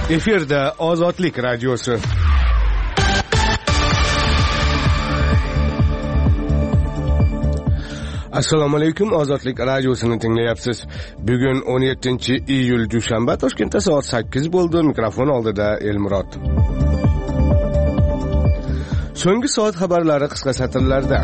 Efirda Ozodlik radiosi. Assalomu alaykum, Ozodlik radiosini tinglayapsiz. Bugun 17-iyul dushanba, Toshkentda soat 8 bo'ldi. Mikrofon oldida Elmurod. So'nggi soat xabarlari qisqa satrlarda.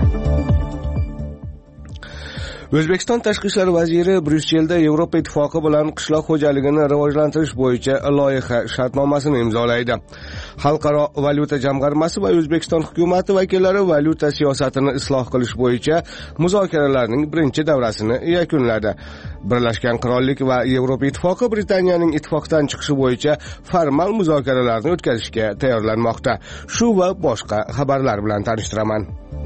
O'zbekiston Tashqi ishlar vaziri Bryusselda Yevropa Ittifoqi bilan qishloq xo'jaligini rivojlantirish bo'yicha loyiha shartnomasini imzolaydi. Xalqaro valyuta jamg'armasi va O'zbekiston hukuumati vakillari valyuta siyosatini isloh qilish bo'yicha muzokaralarning birinchi davrasini yakunladi. Birlashgan Qirollik va Yevropa Ittifoqi Britaniyaning ittifoqdan chiqishi bo'yicha formal muzokaralarni o'tkazishga tayyorlanmoqda. Shu va boshqa xabarlar bilan tanishtiraman.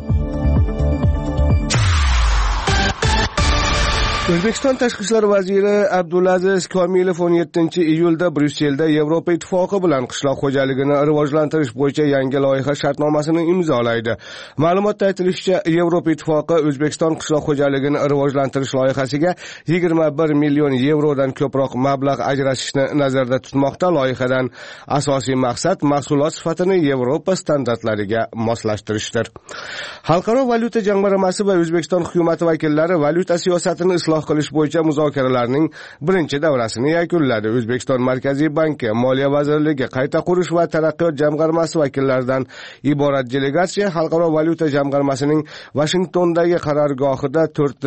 O'zbekiston Tashqi ishlar vaziri Abdulaziz Komilov 17-iyulda Bryusselda Yevropa Ittifoqi bilan qishloq xo'jaligini rivojlantirish bo'yicha yangi loyiha shartnomasini imzolaydi. Ma'lumotda aytilishicha, Yevropa Ittifoqi O'zbekiston qishloq xo'jaligini rivojlantirish loyihasiga 21 million yevrodan ko'proq mablag' ajratishni nazarda tutmoqda. Loyihadan asosiy maqsad mahsulot sifatini Yevropa standartlariga moslashtirishdir. Xalqaro valyuta jamg'armasi va O'zbekiston hukuumati vakillari valyuta siyosatini isloh qilish bo'yicha muzokaralarning birinchi davrasini yakunladi. O'zbekiston Markaziy banki, Moliya vazirligi, qayta qurish va taraqqiyot jamg'armasi vakillaridan iborat delegatsiya Xalqaro valyuta jamg'armasining Vashingtondagi qarorgohida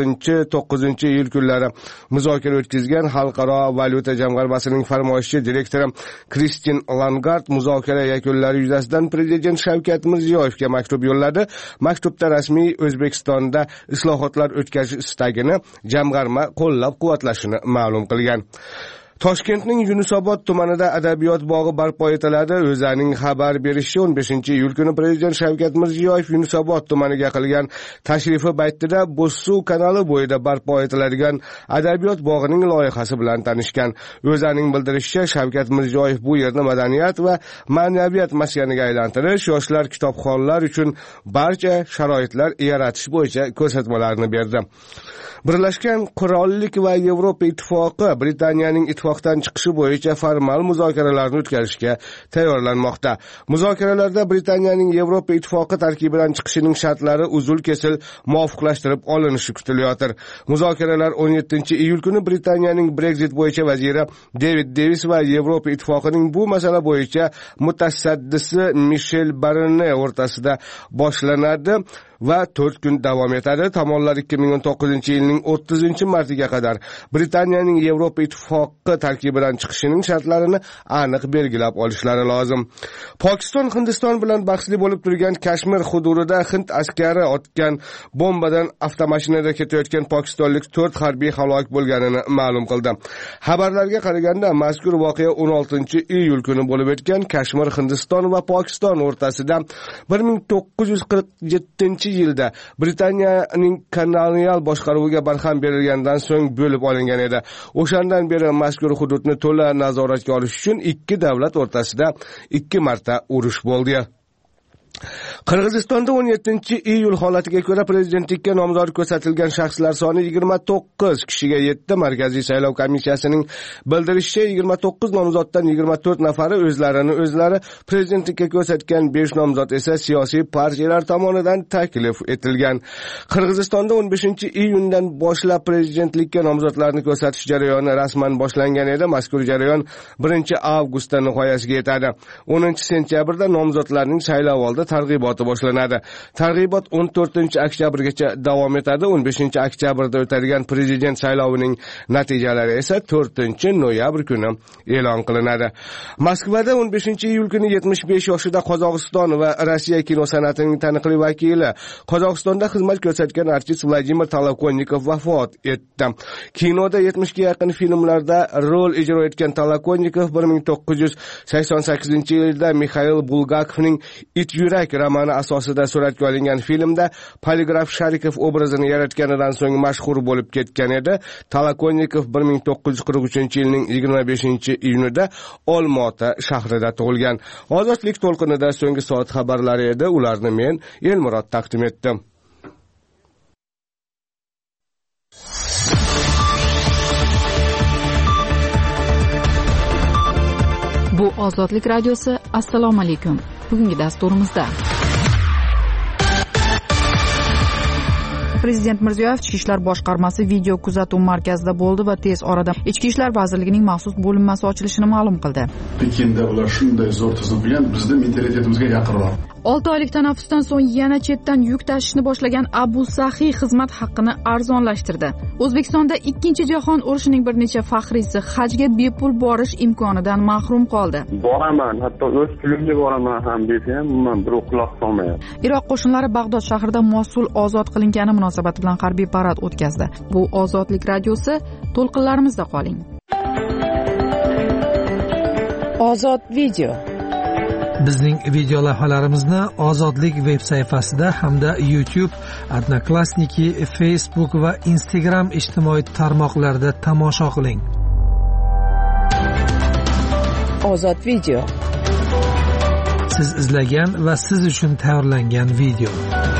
4-9-iyul kunlari muzokara o'tkazgan. Xalqaro valyuta jamg'armasining farmoyishchi direktori Kristin Langard muzokara yakunlari yuzasidan Prezident Shavkat Mirziyoyevga maktub yo'lladi. Maktubda rasmiy O'zbekistonda islohotlar o'tkazish istagini jamg'arma qo'llab-quvvatlashini ma'lum qilgan. Toshkentning Yunusobod tumanida adabiyot bog'i barpo etiladi. O'zaning xabar berishicha 15-iyul kuni Prezident Shavkat Mirziyoyev Yunusobod tumaniga qilgan tashrifi paytida Bo'zsuv kanali bo'yida barpo etiladigan adabiyot bog'ining loyihasi bilan tanishgan. O'zaning bildirishicha, Shavkat Mirziyoyev bu yerni madaniyat va ma'naviyat maskaniga aylantirish, yoshlar kitobxonlar uchun barcha sharoitlar yaratish bo'yicha ko'rsatmalarni berdi. Birlashgan Qirollik va Yevropa Ittifoqi Britaniyaning ittifoqdan chiqishi bo'yicha formal muzokaralarni o'tkazishga tayyorlanmoqda. Muzokaralarda Britaniyaning Yevropa Ittifoqi tarkibidan chiqishining shartlari uzul-kesil muvofiqlashtirib olinishi kutilayotir. Muzokaralar 17-iyul kuni Britaniyaning Brexit bo'yicha vaziri David Davis va Yevropa Ittifoqining bu masala bo'yicha mutasaddisi Michel Barnier o'rtasida boshlanadi va 4 kun davom etadi. Tomonlar 2019-yilning 30-martiga qadar Britaniyaning Yevropa Ittifoqi tarkibidan chiqishining shartlarini aniq belgilab olishlari lozim. Pokiston Hindiston bilan bahsli bo'lib turgan Kashmir hududida Hind askari otgan bombadan avtomashinada ketayotgan pokistonlik 4 harbiy halok bo'lganini ma'lum qildi. Xabarlarga qaraganda, mazkur voqea 16-iyul kuni bo'lib o'tgan. Kashmir Hindiston va Pokiston o'rtasida 1947-yilda Britaniyaning kolonial boshqaruviga barham berilgandan so'ng bo'lib olingan edi. O'shandan beri mazkur hududni to'la nazoratga olish uchun ikki davlat o'rtasida 2 marta urush bo'ldi. Qirg'izistonda 17-iyul holatiga ko'ra prezidentlikka nomzod ko'rsatilgan shaxslar soni 29 kishiga yetdi. Markaziy saylov komissiyasining bildirishicha, 29 nomzoddan 24 nafari o'zlari prezidentlikka ko'rsatgan, 5 nomzod esa siyosiy partiyalar tomonidan taklif etilgan. Qirg'izistonda 15-iyundan boshlab prezidentlikka nomzodlarni ko'rsatish jarayoni rasman boshlangan edi. Mazkur jarayon 1-avgustda nihoyasiga yetadi. 10-sentyabrda nomzodlarning saylovoldi targ'iboti boshlanadi. Targ'ibot 14-oktyabrgacha davom etadi. 15-oktyabrda o'tadigan prezident saylovining natijalari esa 4-noyabr kuni e'lon qilinadi. Moskvada 15-iyul kuni 75 yoshida Qozog'iston va Rossiya kino san'atining taniqli vakili, Qozog'istonda xizmat ko'rsatgan artist Vladimir Tolokonnikov vafot etdi. Kinoda 70 ga yaqin filmlarda rol ijro etgan Tolokonnikov 1988-yilda Mikhail Bulgakovning It yurak romani asosida suratga olingan filmda Poligraf Sharikov obrazini yaratganidan so'ng mashhur bo'lib ketgan edi. Tolokonnikov 1943-yilning 25-iyunida Olmaota shahrida tug'ilgan. Ozodlik to'lqinida so'nggi soat xabarlari edi. Ularni men Elmurod taqdim etdim. Bu Bu Ozodlik radiosi. Assalomu alaykum. Bugungi dasturimizda Prezident Mirziyoyev Ichki ishlar boshqarmasi video kuzatuv markazida bo'ldi va tez orada Ichki ishlar vazirligining maxsus bo'linmasi ochilishini ma'lum qildi. Pekinda ular shunday zo'r tizim bilan bizning mentalitetimizga yaqinroq. 6 oylik tanaffusdan so'ng yana chetdan yuk tashishni boshlagan Abu Sahiy xizmat haqqini arzonlashtirdi. O'zbekistonda 2-jahon urushining bir necha faxriysi hajga bepul borish imkonidan mahrum qoldi. Boraman, hatto o'z pulimga boraman ham desam, men bir quloq solmayapti. Iroq qo'shinlari Bag'dod shahrida Mosul ozod qilingani munosabati bilan harbiy parad o'tkazdi. Bu Ozodlik radiosi, to'lqinlarimizda qoling. Ozod video. Bizning video lavhalarimizni Ozodlik veb sayfasida hamda YouTube, Odnoklassniki, Facebook va Instagram ijtimoiy tarmoqlarida tomosha qiling. Ozod video. Siz izlagan va siz uchun tayyorlangan video.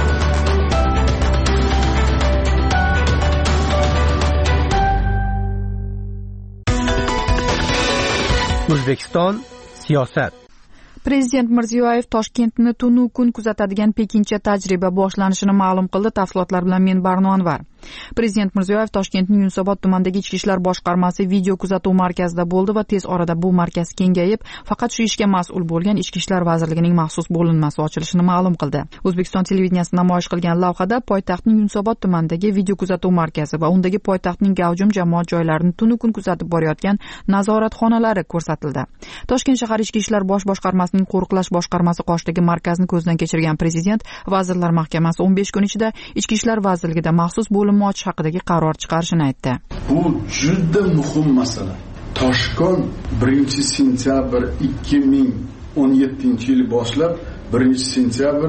O'zbekiston siyosat. Prezident Mirziyoyev Toshkentni tunu kun kuzatadigan Pekincha tajriba boshlanishini ma'lum qildi. Tafsilotlar bilan men Barno Anvar. Prezident Mirziyoyev Toshkentning Yunusobod tumanidagi Ichki ishlar boshqarmasi video kuzatuv markazida bo'ldi va tez orada bu markaz kengayib, faqat shu ishga mas'ul bo'lgan Ichki ishlar vazirligining maxsus bo'linmasi ochilishini ma'lum qildi. O'zbekiston televideniyasi namoyish qilgan lavhada poytaxtning Yunusobod tumanidagi video kuzatuv markazi va undagi poytaxtning gavjum jamoat joylarini tunu kun kuzatib borayotgan nazoratxonalari ko'rsatildi. Toshkent shahar Ichki ishlar bosh boshqarmasining qo'riqlash boshqarmasi qoshidagi markazni ko'zdan kechirgan prezident Vazirlar Mahkamasi 15 kun ichida Ichki ishlar vazirligida maxsus bo'linma ochish haqidagi qaror chiqarishini aytdi. Bu juda muhim masala. Toshkent 1-sentyabr 2017-yil boshlab 1-sentyabr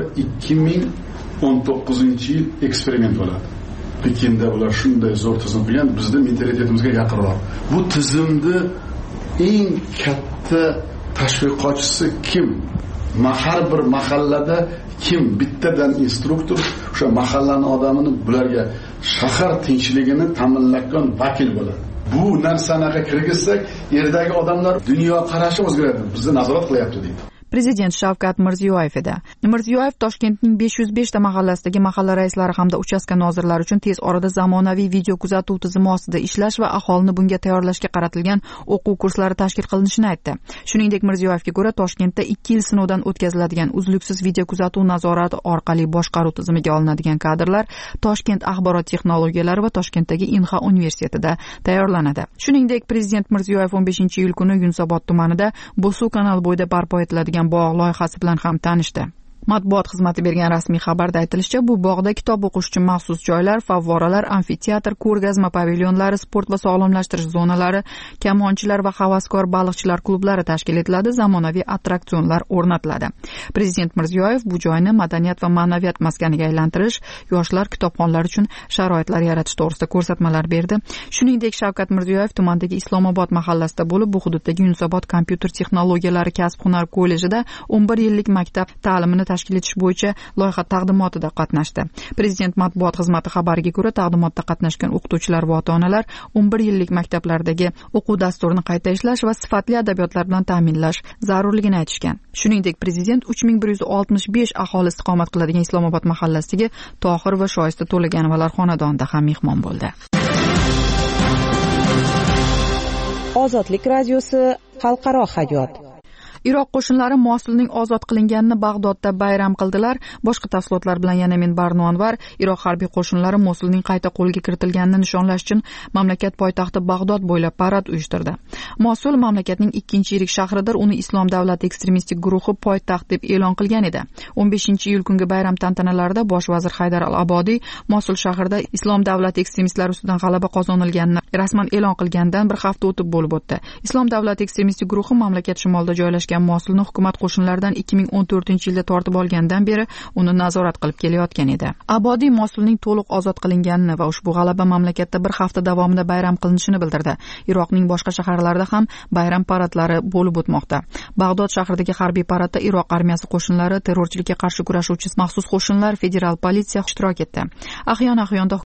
2019-yil eksperiment bo'ladi. Pekinda ular shunday zo'r tizim bilan bizning mentalitetimizga yaqinroq. Bu tizimni eng katta tashviqotchisi kim? Har bir mahallada kim bittadan instruktor o'sha mahallaning odamini bularga shahar tinchligini ta'minlagan vakil bo'ladi. Bu narsanaga kirgizsak, yerdagi odamlar dunyo qarashi o'zgaradi. Bizni nazorat qilyapti deydi. Prezident Shavkat Mirziyoyev edi. Mirziyoyev Toshkentning 505 ta mahallasidagi mahalla raislari hamda uchastka nozirlari uchun tez orada zamonaviy video kuzatuv tizimi ostida ishlash va aholini bunga tayyorlashga qaratilgan o'quv kurslari tashkil qilinishini aytdi. Shuningdek, Mirziyoyevga ko'ra Toshkentda 2 yil sinovdan o'tkaziladigan uzluksiz video kuzatuv nazorati orqali boshqaruv tizimiga olinadigan kadrlar Toshkent axborot texnologiyalari va Toshkentdagi Inha universitetida tayyorlanadi. Shuningdek, Prezident Mirziyoyev 15-iyul kuni Yunusobod tumanida Bo'suv kanal bo'yida barpo etiladigan bog' loyihasi bilan ham tanishdi. Matbuot xizmati bergan rasmiy xabarda aytilishicha, bu bog'da kitob o'qish uchun maxsus joylar, favvoralar, amfiteatr, ko'rgazma pavilyonlari, sport va sog'lomlashtirish zonalari, kamonchilar va havaskor baliqchilar klublari tashkil etiladi, zamonaviy attraksionlar o'rnatiladi. Prezident Mirziyoyev bu joyni madaniyat va ma'naviyat maskaniga aylantirish, yoshlar kitobxonlari uchun sharoitlar yaratish to'g'risida ko'rsatmalar berdi. Shuningdek, Shavkat Mirziyoyev tumandagi Islomobod mahallasida bo'lib, bu hududdagi Yunusobod kompyuter texnologiyalari kasb-hunar kollejida 11 yillik maktab ta'limini tashkil etish bo'yicha loyiha taqdimotida qatnashdi. Prezident matbuot xizmati xabariga ko'ra, taqdimotda qatnashgan o'qituvchilar va ota-onalar 11 yillik maktablardagi o'quv dasturini qayta ishlash va sifatli adabiyotlar bilan ta'minlash zarurligini aytishgan. Shuningdek, prezident 3165 aholi istiqomat qiladigan Islomobod mahallasidagi Tohir va Shoista To'laganovalar xonadonida ham mehmon bo'ldi. Ozodlik radiosi, xalqaro hayot. Iroq qo'shinlari Mosulning ozod qilinganini Bag'dodda bayram qildilar. Boshqa tafsilotlar bilan yana men Barno Anvar. Iroq harbiy qo'shinlari Mosulning qayta qo'lga kiritilganini nishonlash uchun mamlakat poytaxti Bag'dod bo'ylab parad uyushtirdi. Mosul mamlakatning 2-yirik shahridir. Uni Islom davlati ekstremistik guruhi poytaxt deb e'lon qilgan edi. 15-iyul kungi bayram tantanalarida bosh vazir Haydar al-Abodiy Mosul shahrida Islom davlati ekstremistlari ustidan g'alaba qozonilganini rasman e'lon qilgandan bir hafta o'tib bo'lib o'tdi. Islom davlati ekstremistik guruhi mamlakat shimolida joylashgan Mosulni hukumat qo'shinlaridan 2014-yilda tortib olgandan beri uni nazorat qilib kelayotgan edi. Abodiy Mosulning to'liq ozod qilinganini va ushbu g'alaba mamlakatda bir hafta davomida bayram qilinishini bildirdi. Iroqning boshqa shaharlarida ham bayram paradlari bo'lib o'tmoqda. Bag'dod shahridagi harbiy paradda Iroq armiyasi qo'shinlari, terrorchilikka qarshi kurashuvchi maxsus qo'shinlar, federal politsiya ishtirok etdi. Ahyon-ahyonda